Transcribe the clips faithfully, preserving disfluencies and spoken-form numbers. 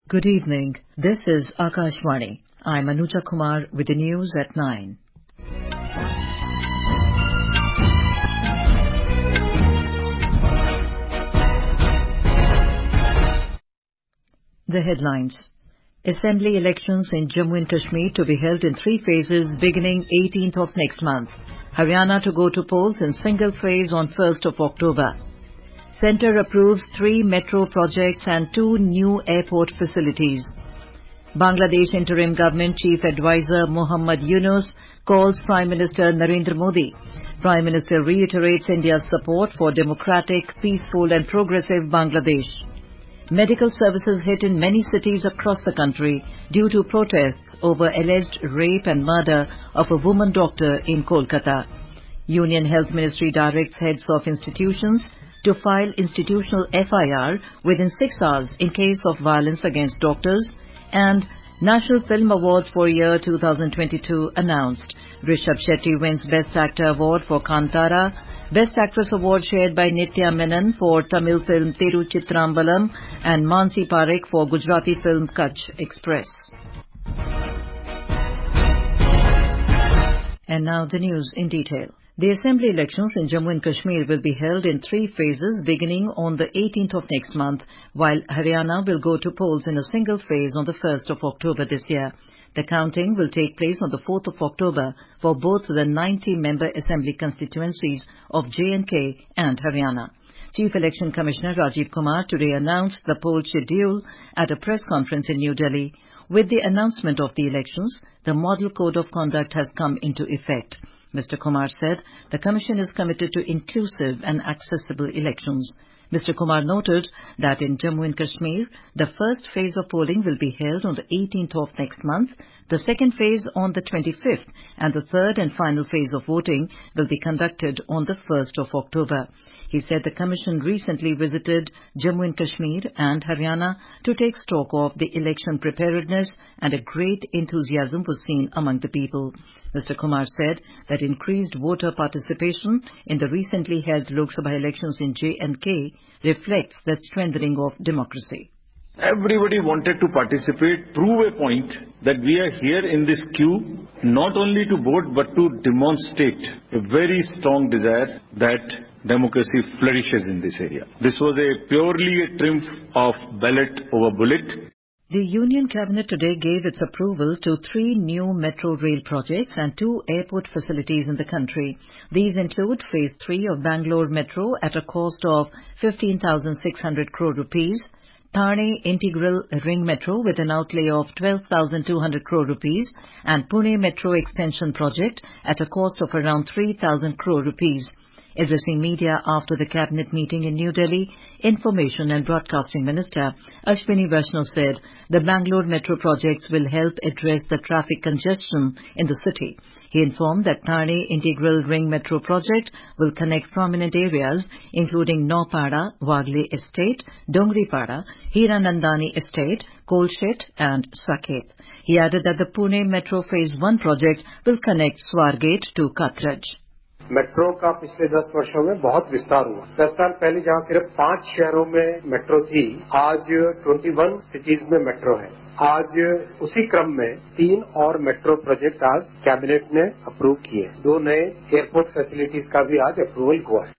Good evening. This is Akashvani. I'm Anuja Kumar with the news at nine. The headlines. Assembly elections in Jammu and Kashmir to be held in three phases beginning eighteenth of next month. Haryana to go to polls in single phase on first of October. Centre approves three metro projects and two new airport facilities. Bangladesh Interim Government Chief Advisor Muhammad Yunus calls Prime Minister Narendra Modi. Prime Minister reiterates India's support for democratic, peaceful and progressive Bangladesh. Medical services hit in many cities across the country due to protests over alleged rape and murder of a woman doctor in Kolkata. Union Health Ministry directs heads of institutions to file institutional F I R within six hours in case of violence against doctors, and National Film Awards for year two thousand twenty-two announced. Rishabh Shetty wins Best Actor Award for Kantara, Best Actress Award shared by Nitya Menon for Tamil film Tiruchitrambalam and Mansi Parekh for Gujarati film Kutch Express. And now the news in detail. The Assembly elections in Jammu and Kashmir will be held in three phases beginning on the eighteenth of next month, while Haryana will go to polls in a single phase on the first of October this year. The counting will take place on the fourth of October for both the ninety-member Assembly constituencies of J and K and Haryana. Chief Election Commissioner Rajiv Kumar today announced the poll schedule at a press conference in New Delhi. With the announcement of the elections, the Model Code of Conduct has come into effect. Mister Kumar said the Commission is committed to inclusive and accessible elections. Mister Kumar noted that in Jammu and Kashmir, the first phase of polling will be held on the eighteenth of next month, the second phase on the twenty-fifth, and the third and final phase of voting will be conducted on the first of October. He said the Commission recently visited Jammu and Kashmir and Haryana to take stock of the election preparedness, and a great enthusiasm was seen among the people. Mister Kumar said that increased voter participation in the recently held Lok Sabha elections in J and K reflects the strengthening of democracy. Everybody wanted to participate, prove a point that we are here in this queue not only to vote but to demonstrate a very strong desire that democracy flourishes in this area. This was a purely a triumph of ballot over bullet. The Union Cabinet today gave its approval to three new metro rail projects and two airport facilities in the country. These include Phase three of Bangalore Metro at a cost of fifteen thousand six hundred crore rupees, Thane Integral Ring Metro with an outlay of twelve thousand two hundred crore rupees, and Pune Metro Extension Project at a cost of around three thousand crore rupees. Addressing media after the Cabinet meeting in New Delhi, Information and Broadcasting Minister Ashwini Vaishnaw said the Bangalore Metro projects will help address the traffic congestion in the city. He informed that Thane Integral Ring Metro project will connect prominent areas including Naupada, Wagle Estate, Dongripada, Hiranandani Estate, Kolshet and Saket. He added that the Pune Metro Phase one project will connect Swargate to Kathraj. Metro का पिछले दस वर्षों में बहुत विस्तार हुआ। दस साल पहले जहां सिर्फ पांच शहरों में मेट्रो थी, आज इक्कीस सिटीज में मेट्रो है। आज उसी क्रम में तीन और मेट्रो प्रोजेक्ट आज कैबिनेट ने अप्रूव किए। दो नए एयरपोर्ट फैसिलिटीज का भी आज अप्रूवल हुआ है।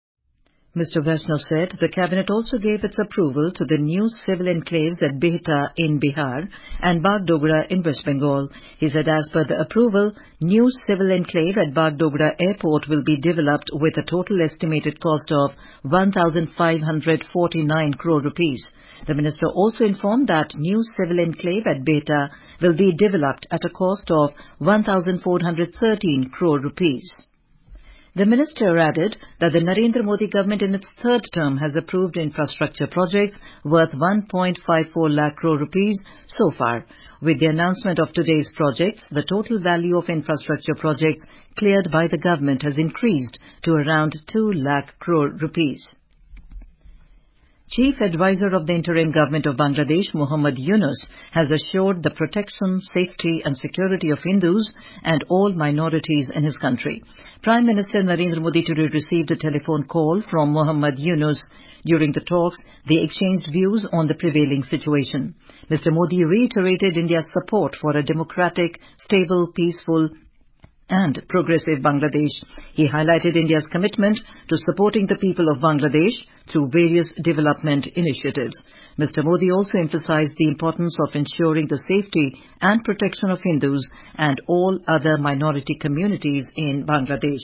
Mister Vaishnaw said the Cabinet also gave its approval to the new civil enclaves at Behta in Bihar and Bagdogra in West Bengal. He said as per the approval, new civil enclave at Bagdogra Airport will be developed with a total estimated cost of one thousand five hundred forty-nine crore rupees. The minister also informed that new civil enclave at Behta will be developed at a cost of one thousand four hundred thirteen crore rupees. The minister added that the Narendra Modi government in its third term has approved infrastructure projects worth one point five four lakh crore rupees so far. With the announcement of today's projects, the total value of infrastructure projects cleared by the government has increased to around two lakh crore rupees. Chief Advisor of the Interim Government of Bangladesh, Muhammad Yunus, has assured the protection, safety and security of Hindus and all minorities in his country. Prime Minister Narendra Modi today received a telephone call from Muhammad Yunus. During the talks, they exchanged views on the prevailing situation. Mister Modi reiterated India's support for a democratic, stable, peaceful and progressive Bangladesh. He highlighted India's commitment to supporting the people of Bangladesh through various development initiatives. Mister Modi also emphasized the importance of ensuring the safety and protection of Hindus and all other minority communities in Bangladesh.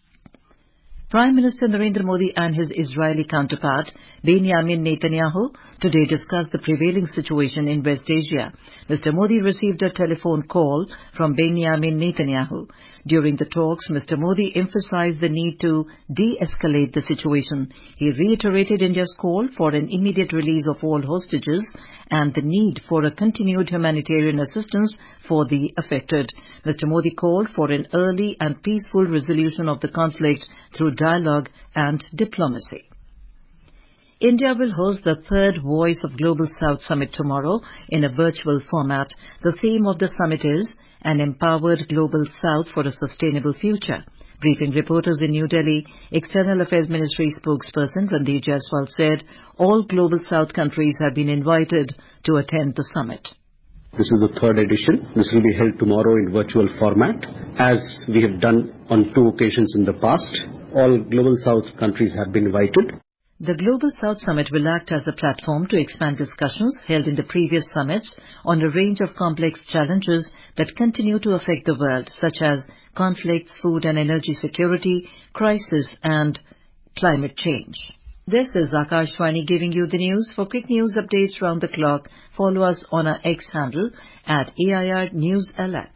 Prime Minister Narendra Modi and his Israeli counterpart, Benjamin Netanyahu, today discussed the prevailing situation in West Asia. Mister Modi received a telephone call from Benjamin Netanyahu. During the talks, Mister Modi emphasized the need to de-escalate the situation. He reiterated India's call for an immediate release of all hostages and the need for a continued humanitarian assistance for the affected. Mister Modi called for an early and peaceful resolution of the conflict through dialogue and diplomacy. India will host the third Voice of Global South Summit tomorrow in a virtual format. The theme of the summit is An Empowered Global South for a Sustainable Future. Briefing reporters in New Delhi, External Affairs Ministry spokesperson Randeep Jaiswal said all Global South countries have been invited to attend the summit. This is the third edition. This will be held tomorrow in virtual format, as we have done on two occasions in the past. All Global South countries have been invited. The Global South Summit will act as a platform to expand discussions held in the previous summits on a range of complex challenges that continue to affect the world, such as conflicts, food and energy security, crisis and climate change. This is Akashvani giving you the news. For quick news updates round the clock, follow us on our X handle at A I R News Alerts.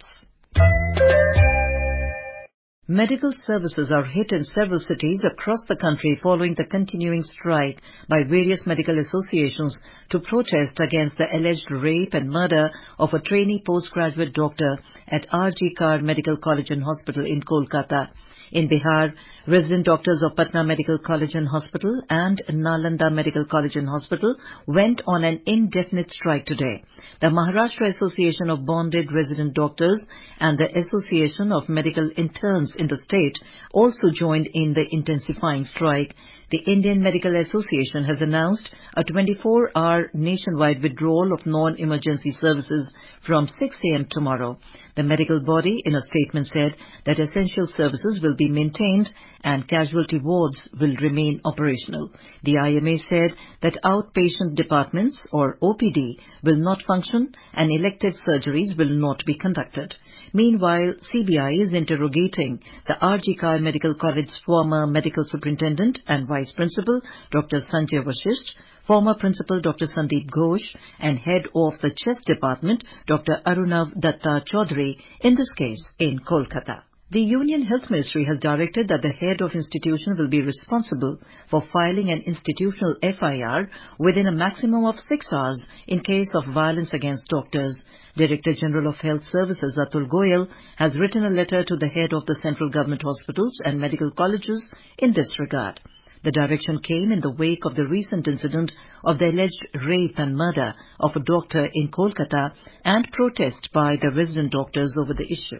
Medical services are hit in several cities across the country following the continuing strike by various medical associations to protest against the alleged rape and murder of a trainee postgraduate doctor at R G Kar Medical College and Hospital in Kolkata. In Bihar, resident doctors of Patna Medical College and Hospital and Nalanda Medical College and Hospital went on an indefinite strike today. The Maharashtra Association of Bonded Resident Doctors and the Association of Medical Interns in the state also joined in the intensifying strike. The Indian Medical Association has announced a twenty-four hour nationwide withdrawal of non-emergency services from six a m tomorrow. The medical body in a statement said that essential services will be maintained and casualty wards will remain operational. The I M A said that outpatient departments, or O P D, will not function and elective surgeries will not be conducted. Meanwhile, C B I is interrogating the R G Kar Medical College's former medical superintendent and vice principal, Doctor Sanjay Vashisht, former principal Doctor Sandeep Ghosh, and head of the chest department, Doctor Arunav Datta Chaudhary, in this case in Kolkata. The Union Health Ministry has directed that the head of institution will be responsible for filing an institutional F I R within a maximum of six hours in case of violence against doctors. Director General of Health Services Atul Goyal has written a letter to the head of the central government hospitals and medical colleges in this regard. The direction came in the wake of the recent incident of the alleged rape and murder of a doctor in Kolkata and protest by the resident doctors over the issue.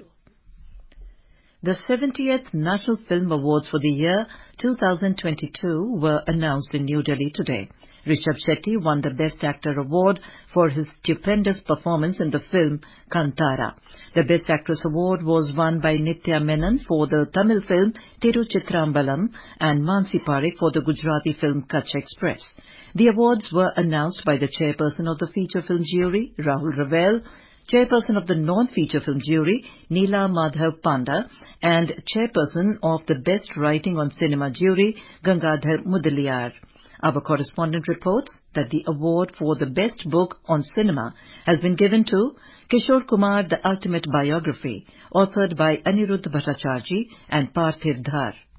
The seventieth National Film Awards for the year two thousand twenty-two were announced in New Delhi today. Rishabh Shetty won the Best Actor award for his stupendous performance in the film Kantara. The Best Actress award was won by Nitya Menon for the Tamil film Tiruchitrambalam and Mansi Parikh for the Gujarati film Kutch Express. The awards were announced by the chairperson of the feature film jury, Rahul Ravel, chairperson of the non-feature film jury, Neela Madhav Panda, and chairperson of the Best Writing on Cinema jury, Gangadhar Mudaliar. Our correspondent reports that the award for the Best Book on Cinema has been given to Kishore Kumar, The Ultimate Biography, authored by Aniruddh Bhattacharjee and Parthiv Dhar.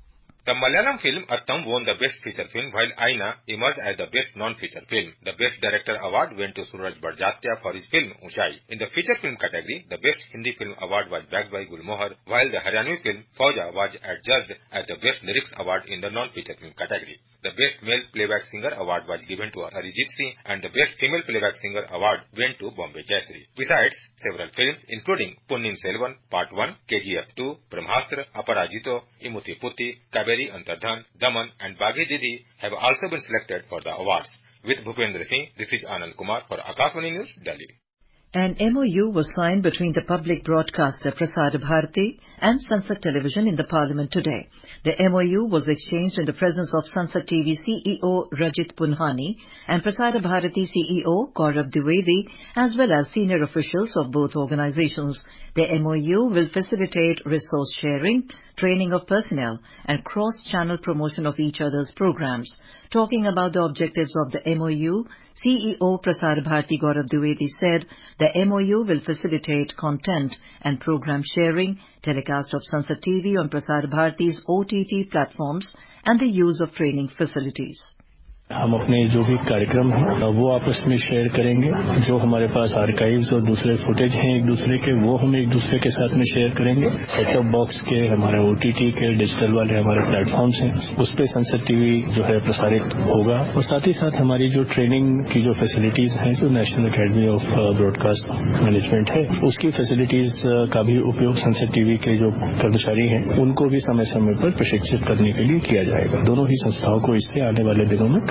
The Malayalam film Attam won the Best Feature Film, while Aina emerged as the Best Non-Feature Film. The Best Director Award went to Suraj Barjatya for his film Unchai. In the Feature Film category, the Best Hindi Film Award was bagged by Gulmohar, while the Haryanvi film Fauja was adjudged as the Best Lyrics Award in the Non-Feature Film category. The Best Male Playback Singer Award was given to Arijit Singh, and the Best Female Playback Singer Award went to Bombay Jayashree. Besides, several films including Ponniyin Selvan Part one, K G F two, Brahmastra, Aparajito, Imuthi Putti, Kaveri Antardhan, Daman and Baghi Didi have also been selected for the awards. With Bhupendra Singh, this is Anand Kumar for Akashvani News, Delhi. An M O U was signed between the public broadcaster Prasar Bharati and Sansad Television in the Parliament today. The M O U was exchanged in the presence of Sansad T V C E O Rajit Punhani and Prasar Bharati C E O Gaurav Dwivedi, as well as senior officials of both organizations. The M O U will facilitate resource sharing, training of personnel, and cross-channel promotion of each other's programs. Talking about the objectives of the M O U, C E O Prasar Bharati Gaurav Dwivedi said the M O U will facilitate content and program sharing, telecast of Sansad T V on Prasar Bharati's O T T platforms, and the use of training facilities. हम अपने जो भी कार्यक्रम हैं वो आपस में share करेंगे। जो हमारे पास आर्काइव्स और दूसरे फुटेज हैं एक दूसरे के, वो हम एक दूसरे के साथ में शेयर करेंगे। सेट टॉप बॉक्स के, हमारे ओटीटी के, डिजिटल वाले हमारे प्लेटफॉर्म्स हैं, उस पे संसद टीवी जो है प्रसारित होगा। और साथ ही साथ हमारी जो ट्रेनिंग की जो फैसिलिटीज हैं, जो national academy of broadcast management है, उसकी फैसिलिटीज का भी उपयोग संसद टीवी के जो कर्मचारी हैं उनको भी समय समय पर प्रशिक्षित करने के लिए किया जाएगा। दोनों ही संस्थाओं को इससे आने वाले दिनों में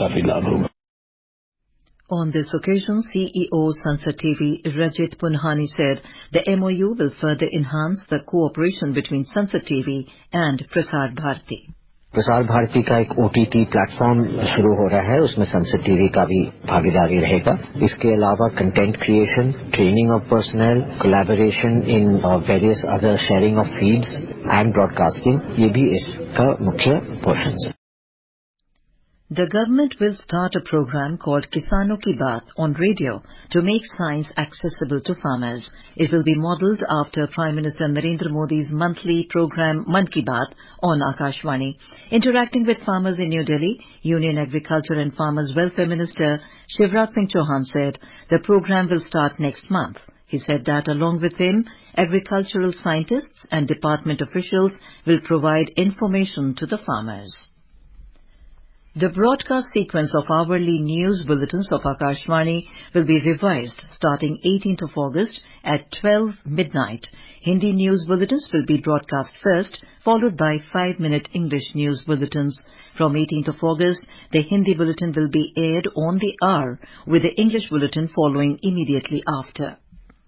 On this occasion, C E O Sansad T V Rajit Punhani said the M O U will further enhance the cooperation between Sansad T V and Prasar Bharati. Prasar Bharati का एक ओटीटी प्लेटफॉर्म शुरू हो रहा है, उसमें संसद टीवी का भी भागीदारी रहेगा। इसके अलावा content creation, training of personal, collaboration in various other sharing of feeds and broadcasting, ये भी इसका मुख्य पोर्शन है। The government will start a program called Kisano Ki Baat on radio to make science accessible to farmers. It will be modelled after Prime Minister Narendra Modi's monthly program Mann Ki Baat on Akashvani. Interacting with farmers in New Delhi, Union Agriculture and Farmers Welfare Minister Shivraj Singh Chauhan said the program will start next month. He said that along with him, agricultural scientists and department officials will provide information to the farmers. The broadcast sequence of hourly news bulletins of Akashvani will be revised starting eighteenth of August at twelve midnight. Hindi news bulletins will be broadcast first, followed by five-minute English news bulletins. From eighteenth of August, the Hindi bulletin will be aired on the hour, with the English bulletin following immediately after.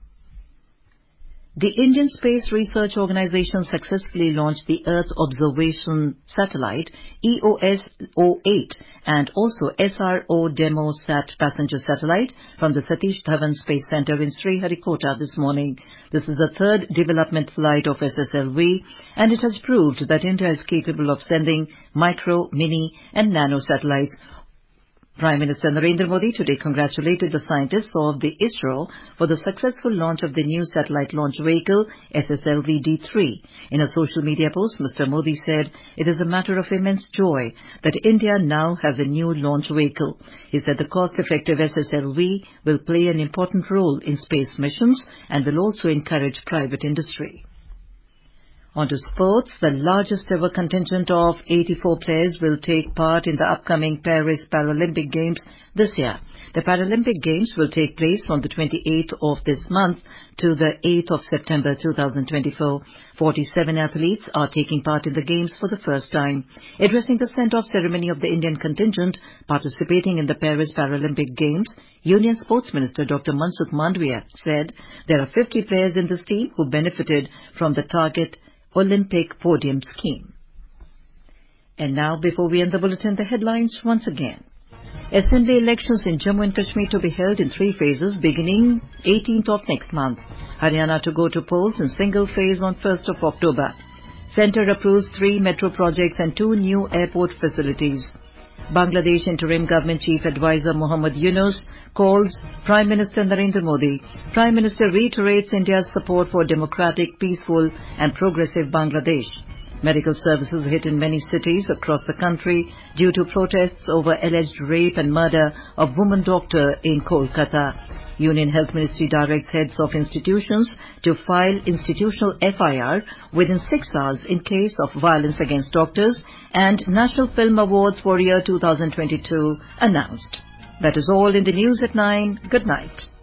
The Indian Space Research Organisation successfully launched the Earth Observation Satellite E O S zero eight and also S R O Demo-Sat passenger satellite from the Satish Dhawan Space Centre in Sriharikota this morning. This is the third development flight of S S L V, and it has proved that India is capable of sending micro, mini and nano satellites. Prime Minister Narendra Modi today congratulated the scientists of the ISRO for the successful launch of the new satellite launch vehicle S S L V D three. In a social media post, Mister Modi said it is a matter of immense joy that India now has a new launch vehicle. He said the cost-effective S S L V will play an important role in space missions and will also encourage private industry. On to sports. The largest ever contingent of eighty-four players will take part in the upcoming Paris Paralympic Games this year. The Paralympic Games will take place from the twenty-eighth of this month to the eighth of September two thousand twenty-four. forty-seven athletes are taking part in the Games for the first time. Addressing the send-off ceremony of the Indian contingent participating in the Paris Paralympic Games, Union Sports Minister Doctor Mansukh Mandavia said there are fifty players in this team who benefited from the Target Olympic Podium Scheme. And now, before we end the bulletin, the headlines once again. Assembly elections in Jammu and Kashmir to be held in three phases beginning eighteenth of next month. Haryana to go to polls in single phase on first of October. Centre approves three metro projects and two new airport facilities. Bangladesh Interim Government Chief Advisor Muhammad Yunus calls Prime Minister Narendra Modi. Prime Minister reiterates India's support for democratic, peaceful and progressive Bangladesh. Medical services hit in many cities across the country due to protests over alleged rape and murder of woman doctor in Kolkata. Union Health Ministry directs heads of institutions to file institutional F I R within six hours in case of violence against doctors, and National Film Awards for year two thousand twenty-two announced. That is all in the news at nine. Good night.